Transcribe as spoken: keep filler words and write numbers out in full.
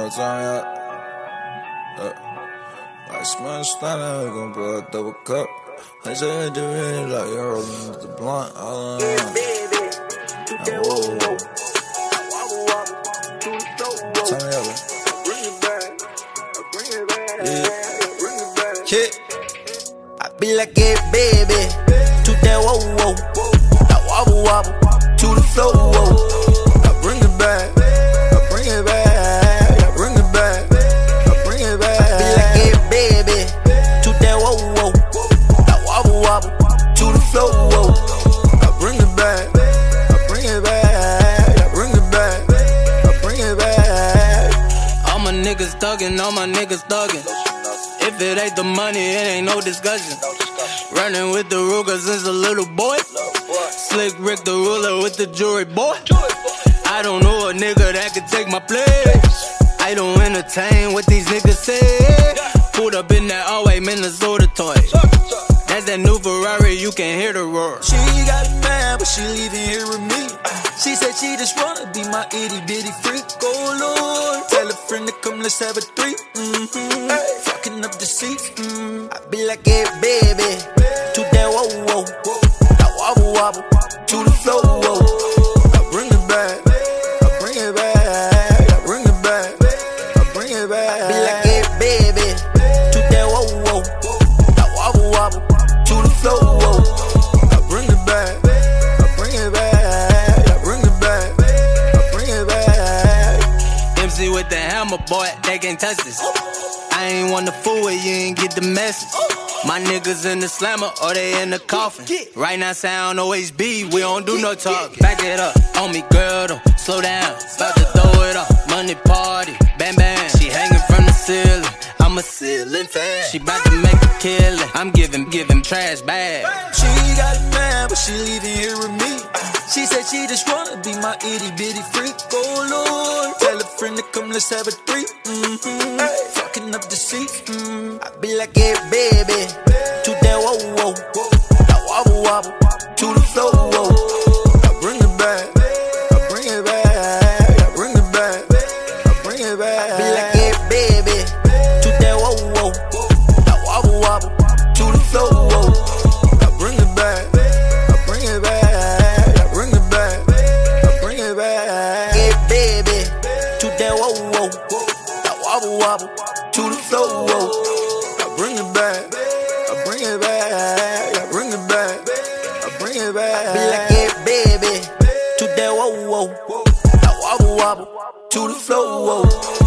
know what I'm talking about? Uh, I smell stunner, we gon' pour a double cup. I said the red like you're rolling with the blunt. All in one. Now, whoa, whoa. Turn it up, yeah. Yeah. I be like it, baby. To that whoa, whoa. I wobble, wobble. To the flow, whoa. I bring it back. I bring it back. I bring it back. I bring it back. I be like it, baby. To that whoa, whoa. I wobble, wobble. To the flow, whoa. I bring it back. I bring it back. I bring it back. I bring it back. All my niggas thuggin', all my niggas thuggin'. If it ain't the money, it ain't no discussion. Running with the Ruger since a little boy. Slick Rick the ruler with the jewelry boy. I don't know a nigga that can take my place. I don't entertain what these niggas say. Pulled up in that all-white Minnesota toy. That's that new Ferrari, you can hear the roar. She got mad, but she leaving here with me. She said she just wanna be my itty bitty freak. Oh Lord, tell a friend to come, let's have a three. Mm-hmm. Hey. Fucking up the seats. Mm. I be like it, baby. To that whoa whoa. I wobble wobble. To the flow whoa. I bring it back. I bring it back. I bring it back. I bring it back. I be like it, baby. To that whoa whoa. I wobble wobble. To the flow whoa. I bring it back. I bring it back. I bring it back. I bring it back. M C with the hammer, boy, they can't touch this. I ain't want to fool with you, ain't get the message. My niggas in the slammer or they in the coffin. Right now sound always be, we don't do no talking. Back it up, on me girl, don't slow down. About to throw it up, money party, bam bam. She hanging from the ceiling, I'm a ceiling fan. She bout to make a killing, I'm giving, giving trash bag. She got mad, but she leaving here with me. She said she just wanna be my itty bitty freak. Oh Lord, tell a friend to come, let's have a three. Mm-hmm. Hey. Fucking up the seats. Mm. I be like it, baby. To that whoa whoa. I wobble wobble. To the flow whoa. I bring it back. I bring it back. I bring it back. I bring it back. I be like it, baby. To that whoa whoa. I wobble wobble. To the flow whoa. I bring it back. I bring it back. I bring it back. I bring it back. Yeah, baby. To that whoa whoa. I wobble wobble. To the flow, whoa. I bring it back. I bring it back. I bring it back. I bring it back. I be like it, baby. To that whoa whoa. I wobble wobble. To the flow, whoa.